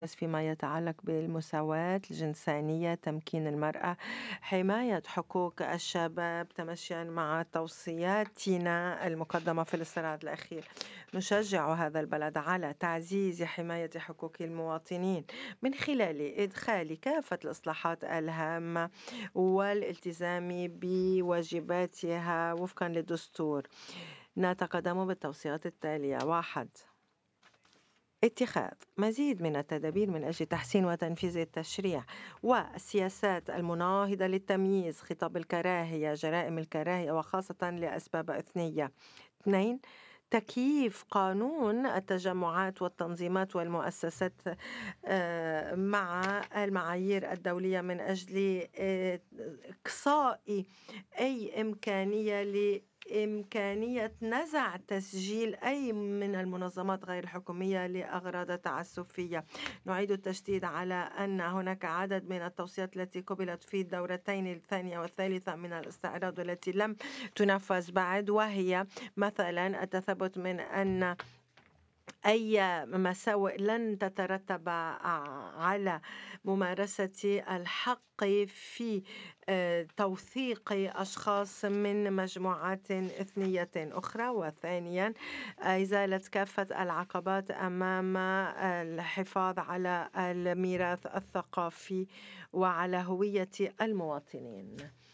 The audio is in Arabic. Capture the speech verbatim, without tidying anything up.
فيما يتعلق بالمساواة الجنسانية، تمكين المرأة، حماية حقوق الشباب تمشيا مع توصياتنا المقدمة في الاستعراض الأخير. نشجع هذا البلد على تعزيز حماية حقوق المواطنين من خلال إدخال كافة الإصلاحات الهامة والالتزام بواجباتها وفقا للدستور. نتقدم بالتوصيات التالية: واحد، اتخاذ مزيد من التدابير من أجل تحسين وتنفيذ التشريع والسياسات المناهضة للتمييز، خطاب الكراهية، جرائم الكراهية وخاصة لأسباب إثنية. اثنين، تكييف قانون التجمعات والتنظيمات والمؤسسات آه، مع المعايير الدولية من أجل آه، إقصاء أي إمكانية إمكانية نزع تسجيل أي من المنظمات غير الحكومية لأغراض تعسفية. نعيد التشديد على أن هناك عدد من التوصيات التي قبلت في الدورتين الثانية والثالثة من الاستعراض والتي لم تنفذ بعد، وهي مثلا التثبت من أن أي مساوئ لن تترتب على ممارسة الحق في آه، توثيق أشخاص من مجموعات إثنية أخرى. وثانيا، إزالة كافة العقبات أمام الحفاظ على الميراث الثقافي وعلى هوية المواطنين.